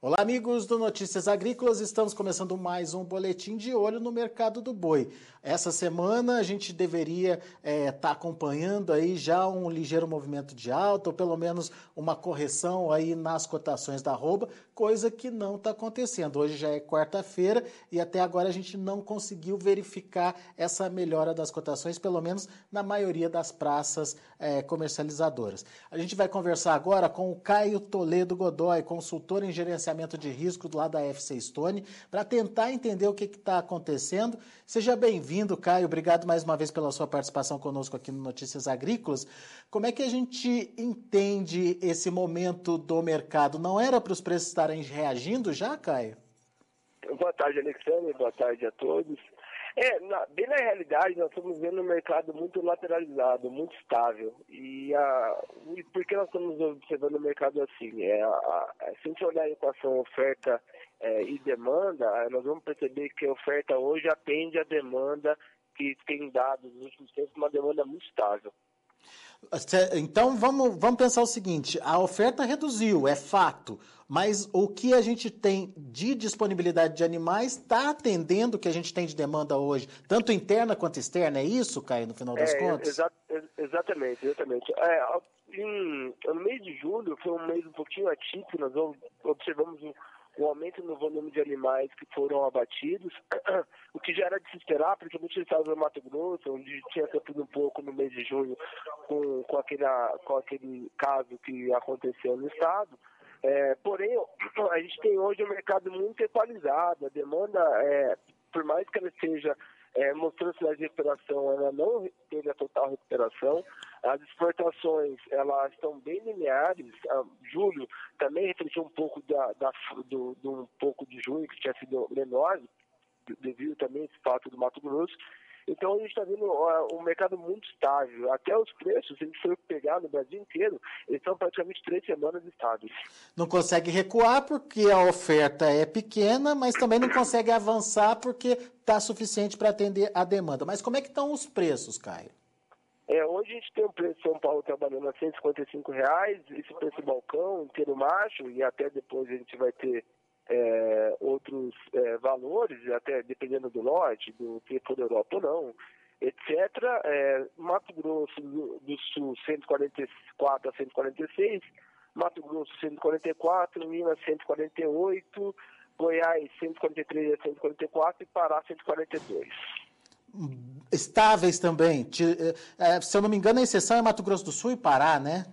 Olá, amigos do Notícias Agrícolas. Estamos começando mais um boletim de olho no mercado do boi. Essa semana a gente deveria estar acompanhando aí já um ligeiro movimento de alta, ou pelo menos uma correção aí nas cotações da arroba, coisa que não está acontecendo. Hoje já é quarta-feira e até agora a gente não conseguiu verificar essa melhora das cotações, pelo menos na maioria das praças comercializadoras. A gente vai conversar agora com o Caio Toledo Godoy, consultor em gerenciamento de risco lá da FC Stone, para tentar entender o que está acontecendo. Seja bem-vindo, Caio. Obrigado mais uma vez pela sua participação conosco aqui no Notícias Agrícolas. Como é que a gente entende esse momento do mercado? Não era para os preços estarem reagindo já, Caio? Boa tarde, Alexandre. Boa tarde a todos. Bem na realidade, nós estamos vendo um mercado muito lateralizado, muito estável. E por que nós estamos observando o mercado assim? Se a gente olhar a equação oferta e demanda, nós vamos perceber que a oferta hoje atende a demanda que tem dado nos últimos tempos, uma demanda muito estável. Então vamos pensar o seguinte: a oferta reduziu, é fato, mas o que a gente tem de disponibilidade de animais está atendendo o que a gente tem de demanda hoje, tanto interna quanto externa, é isso, Caio, no final das contas? Exatamente. No mês de julho foi um mês um pouquinho atípico, nós observamos um aumento no volume de animais que foram abatidos, o que já era de se esperar, principalmente no estado do Mato Grosso, onde tinha sofrido um pouco no mês de junho com aquele caso que aconteceu no estado. Porém, a gente tem hoje um mercado muito equalizado, a demanda, por mais que ela esteja mostrando sinais de recuperação, ela não teve a total recuperação. As exportações, elas estão bem lineares. Julho também refletiu um pouco de um pouco de junho, que tinha sido menor, devido também a esse fato do Mato Grosso. Então a gente está vendo um mercado muito estável. Até os preços, se a gente for pegar no Brasil inteiro, eles estão praticamente 3 semanas estáveis. Não consegue recuar porque a oferta é pequena, mas também não consegue avançar porque está suficiente para atender a demanda. Mas como é que estão os preços, Caio? Hoje a gente tem o preço de São Paulo trabalhando a R$155, esse preço balcão, inteiro macho, e até depois a gente vai ter outros valores, até dependendo do lote, do que for da Europa ou não, etc. Mato Grosso do Sul, 144 a 146, Mato Grosso, 144, Minas, 148, Goiás, 143 a 144 e Pará, 142. Estáveis também. Se eu não me engano, a exceção é Mato Grosso do Sul e Pará, né?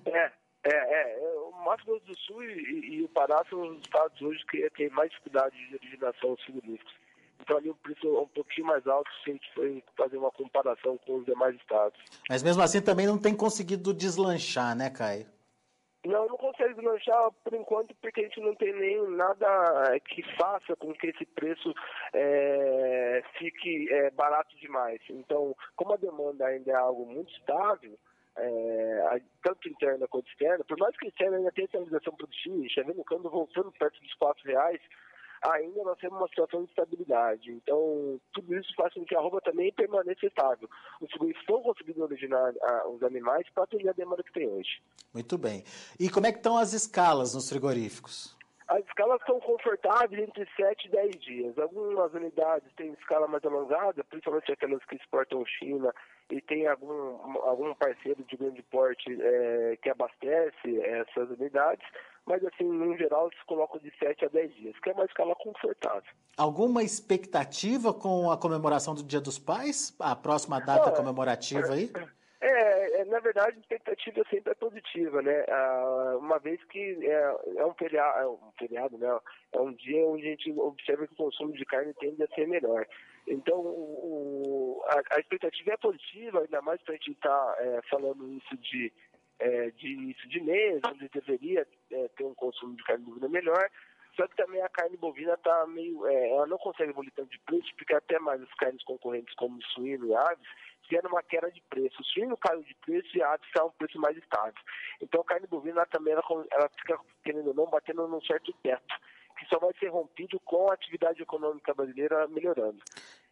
O Mato Grosso do Sul e o Pará são os estados hoje que têm mais dificuldade de originação dos frigoríficos. Então ali o preço é um pouquinho mais alto se a gente for fazer uma comparação com os demais estados. Mas mesmo assim também não tem conseguido deslanchar, né, Caio? Não consegue deslanchar por enquanto, porque a gente não tem nem nada que faça com que esse preço fique barato demais. Então, como a demanda ainda é algo muito estável, tanto interna quanto externa, por mais que a externa ainda tenha estabilização produtiva, já vendo o câmbio voltando perto dos R$4, ainda nós temos uma situação de estabilidade. Então, tudo isso faz com que a arroba também permaneça estável. Os frigoríficos estão conseguindo originar os animais para atender a demanda que tem hoje. Muito bem. E como é que estão as escalas nos frigoríficos? As escalas são confortáveis entre 7 e 10 dias. Algumas unidades têm escala mais alongada, principalmente aquelas que exportam China e tem algum parceiro de grande porte que abastece essas unidades. Mas, assim, no geral, se colocam de 7 a 10 dias, que é uma escala confortável. Alguma expectativa com a comemoração do Dia dos Pais? A próxima data comemorativa aí? Na verdade, a expectativa sempre é positiva, né? Uma vez que é um feriado, né? É um dia onde a gente observa que o consumo de carne tende a ser melhor. Então, a expectativa é positiva, ainda mais para a gente estar falando isso de início de mês, onde deveria ter um consumo de carne bovina melhor. Só que também a carne bovina está meio... ela não consegue evoluir tanto de preço, porque até mais as carnes concorrentes como suíno e aves tiveram uma queda de preço. O suíno caiu de preço e a ave está um preço mais estável. Então a carne bovina também ela fica, querendo ou não, batendo num certo teto, que só vai ser rompido com a atividade econômica brasileira melhorando.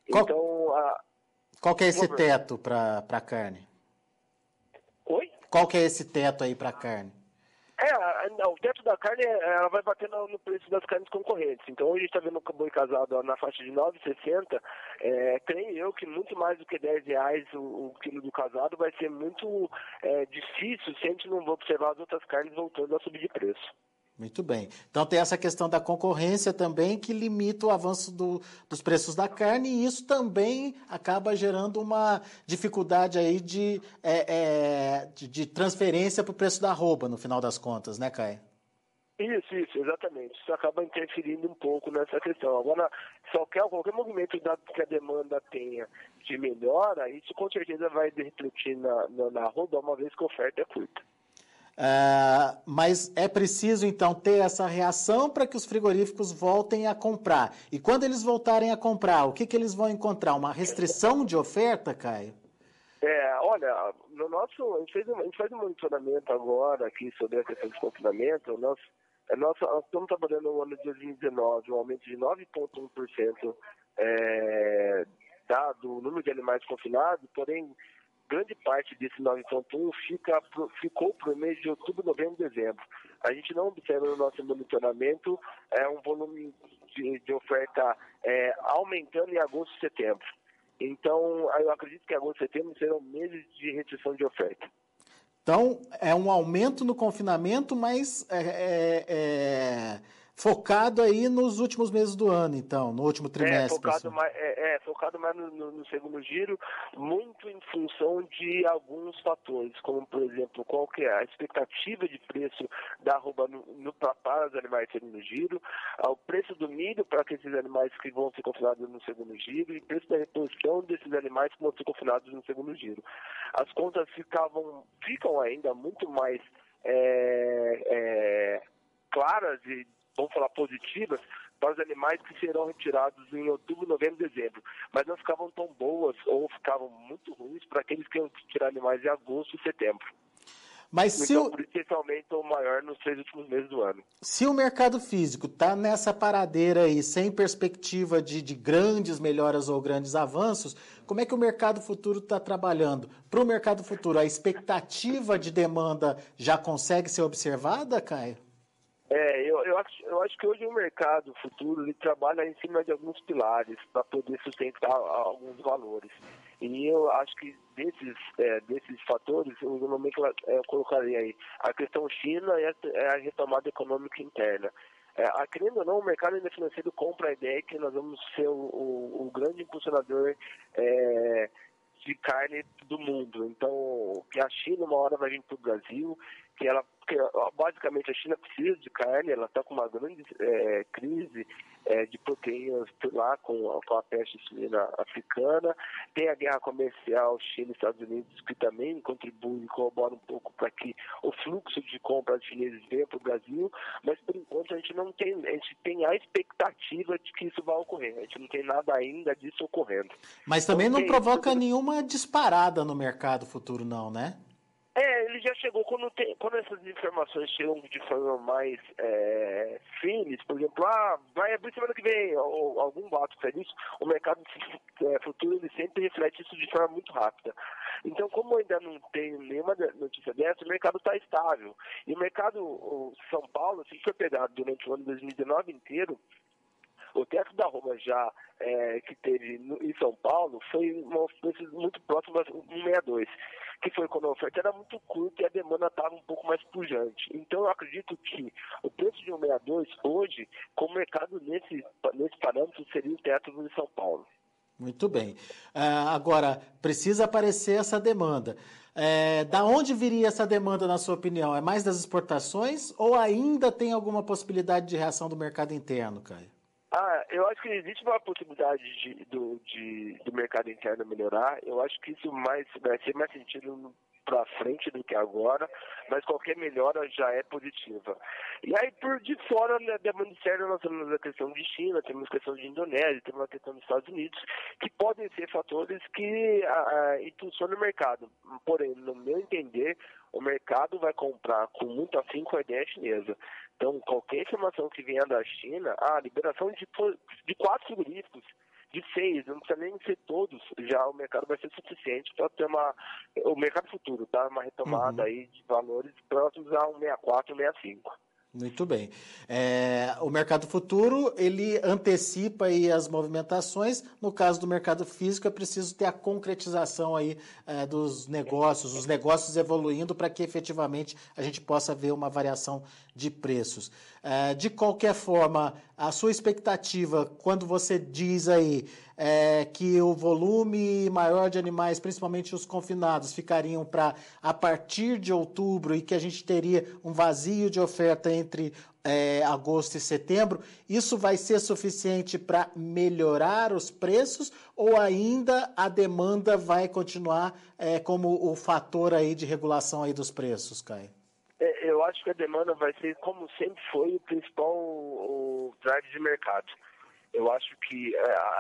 Qual que é esse teto para a carne? Oi? Qual que é esse teto aí para a carne? O teto da carne, ela vai bater no preço das carnes concorrentes. Então, hoje a gente está vendo o boi casado na faixa de 9,60. Creio eu que muito mais do que R$ 10 o quilo do casado vai ser muito difícil se a gente não observar as outras carnes voltando a subir de preço. Muito bem. Então tem essa questão da concorrência também que limita o avanço dos preços da carne e isso também acaba gerando uma dificuldade aí de transferência para o preço da arroba, no final das contas, né, Caio? Isso, exatamente. Isso acaba interferindo um pouco nessa questão. Agora, qualquer movimento que a demanda tenha de melhora, isso com certeza vai refletir na arroba, uma vez que a oferta é curta. Mas é preciso, então, ter essa reação para que os frigoríficos voltem a comprar. E quando eles voltarem a comprar, o que eles vão encontrar? Uma restrição de oferta, Caio? Olha, a gente faz um monitoramento agora aqui sobre a questão de confinamento. Nós estamos trabalhando no ano de 2019, um aumento de 9,1% do número de animais confinados, porém, grande parte desse 9,1 ficou para o mês de outubro, novembro e dezembro. A gente não observa no nosso monitoramento um volume de oferta aumentando em agosto e setembro. Então, eu acredito que agosto e setembro serão meses de restrição de oferta. Então, é um aumento no confinamento, mas focado aí nos últimos meses do ano, então, no último trimestre. Focado mais no segundo giro, muito em função de alguns fatores, como, por exemplo, qual que é a expectativa de preço da arroba para os animais do segundo giro, o preço do milho para aqueles animais que vão ser confinados no segundo giro e o preço da reposição desses animais que vão ser confinados no segundo giro. As contas ficam ainda muito mais claras e, vamos falar, positivas para os animais que serão retirados em outubro, novembro e dezembro. Mas não ficavam tão boas ou ficavam muito ruins para aqueles que iam tirar animais em agosto e setembro. Mas por isso esse aumento maior nos 3 últimos meses do ano. Se o mercado físico está nessa paradeira aí, sem perspectiva de grandes melhoras ou grandes avanços, como é que o mercado futuro está trabalhando? Para o mercado futuro, a expectativa de demanda já consegue ser observada, Caio? Eu acho que hoje o mercado futuro ele trabalha em cima de alguns pilares para poder sustentar alguns valores. E eu acho que desses fatores, eu colocaria aí a questão China e a retomada econômica interna. Querendo ou não, o mercado financeiro compra a ideia que nós vamos ser o grande impulsionador de carne do mundo. Então, que a China uma hora vai vir para o Brasil, porque basicamente a China precisa de carne, ela está com uma grande crise de proteínas lá com a peste suína africana, tem a guerra comercial China e Estados Unidos que também contribui e colabora um pouco para que o fluxo de compras chineses venha para o Brasil, mas por enquanto a gente tem a expectativa de que isso vai ocorrer, a gente não tem nada ainda disso ocorrendo. Mas também não provoca nenhuma disparada no mercado futuro não, né? Ele já chegou, quando essas informações chegam de forma mais firmes, por exemplo, vai abrir semana que vem, ou algum boato que isso, o mercado futuro ele sempre reflete isso de forma muito rápida. Então, como ainda não tem nenhuma notícia dessa, o mercado está estável. E o mercado São Paulo, se foi pegado durante o ano de 2019 inteiro, o teto da arroba já que teve em São Paulo foi muito próximo a 1,62, que foi quando a oferta era muito curta e a demanda estava um pouco mais pujante. Então, eu acredito que o preço de 1,62 hoje, com o mercado nesse parâmetro, seria o teto de São Paulo. Muito bem. Agora, precisa aparecer essa demanda. Da onde viria essa demanda, na sua opinião? É mais das exportações ou ainda tem alguma possibilidade de reação do mercado interno, Caio? Eu acho que existe uma possibilidade do mercado interno melhorar. Eu acho que isso vai ser mais sentido para frente do que agora, mas qualquer melhora já é positiva. E aí, por de fora, na demanda externa, nós temos a questão de China, temos a questão de Indonésia, temos a questão dos Estados Unidos, que podem ser fatores que impulsionam o mercado. Porém, no meu entender, o mercado vai comprar com muito afinco a ideia chinesa. Então, qualquer informação que venha da China, a liberação de 4 frigoríficos de 6, não precisa nem ser todos, já o mercado vai ser suficiente para ter o mercado futuro, tá? Uma retomada aí de valores próximos a 1,64, 1,65. Muito bem. O mercado futuro, ele antecipa aí as movimentações. No caso do mercado físico, é preciso ter a concretização aí dos negócios, os negócios evoluindo para que efetivamente a gente possa ver uma variação de preços. De qualquer forma, a sua expectativa, quando você diz aí que o volume maior de animais, principalmente os confinados, ficariam para a partir de outubro e que a gente teria um vazio de oferta entre agosto e setembro, isso vai ser suficiente para melhorar os preços ou ainda a demanda vai continuar como o fator aí de regulação aí dos preços, Caio? Eu acho que a demanda vai ser, como sempre foi, o principal drive de mercado. Eu acho que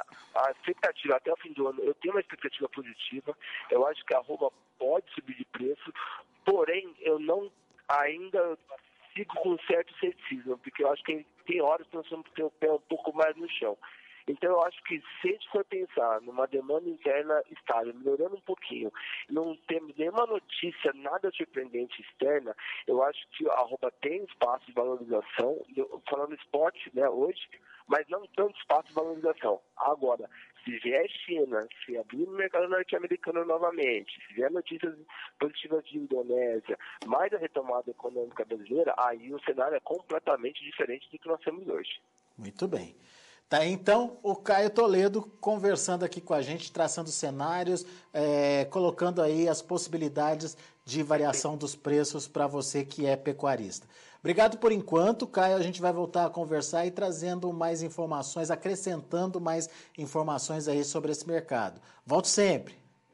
a expectativa até o fim do ano, eu tenho uma expectativa positiva. Eu acho que a arroba pode subir de preço, porém eu não ainda sigo com certo ceticismo, porque eu acho que tem horas que nós temos que ter o pé um pouco mais no chão. Então eu acho que se a gente for pensar numa demanda interna estável, melhorando um pouquinho, não temos nenhuma notícia nada surpreendente externa, eu acho que a arroba tem espaço de valorização, falando esporte, né, hoje, mas não tanto espaço de valorização. Agora, se vier China, se abrir o mercado norte-americano novamente, se vier notícias positivas de Indonésia, mais a retomada econômica brasileira, aí o cenário é completamente diferente do que nós temos hoje. Muito bem. Tá, então, o Caio Toledo conversando aqui com a gente, traçando cenários, colocando aí as possibilidades de variação dos preços para você que é pecuarista. Obrigado por enquanto, Caio. A gente vai voltar a conversar e trazendo mais informações, acrescentando mais informações aí sobre esse mercado. Volte sempre.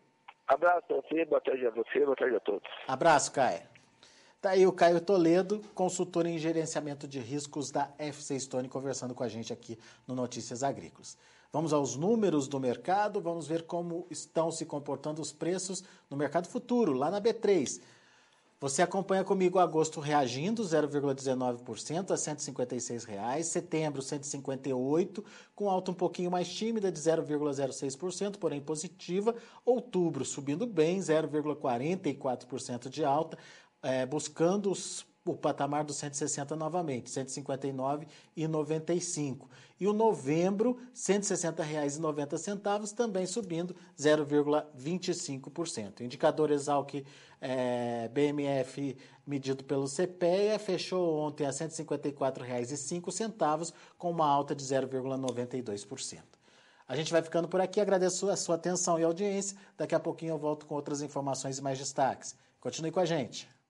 Abraço a você, boa tarde a você, boa tarde a todos. Abraço, Caio. Tá aí o Caio Toledo, consultor em gerenciamento de riscos da FC Stone, conversando com a gente aqui no Notícias Agrícolas. Vamos aos números do mercado, vamos ver como estão se comportando os preços no mercado futuro, lá na B3. Você acompanha comigo agosto reagindo 0,19% a R$ 156,00, setembro 158, com alta um pouquinho mais tímida de 0,06%, porém positiva, outubro subindo bem, 0,44% de alta, buscando o patamar dos 160 novamente, 159,95. E o novembro, R$ 160,90, também subindo 0,25%. O indicador Exalc BMF medido pelo CPEA fechou ontem a R$ 154,05, com uma alta de 0,92%. A gente vai ficando por aqui, agradeço a sua atenção e audiência. Daqui a pouquinho eu volto com outras informações e mais destaques. Continue com a gente.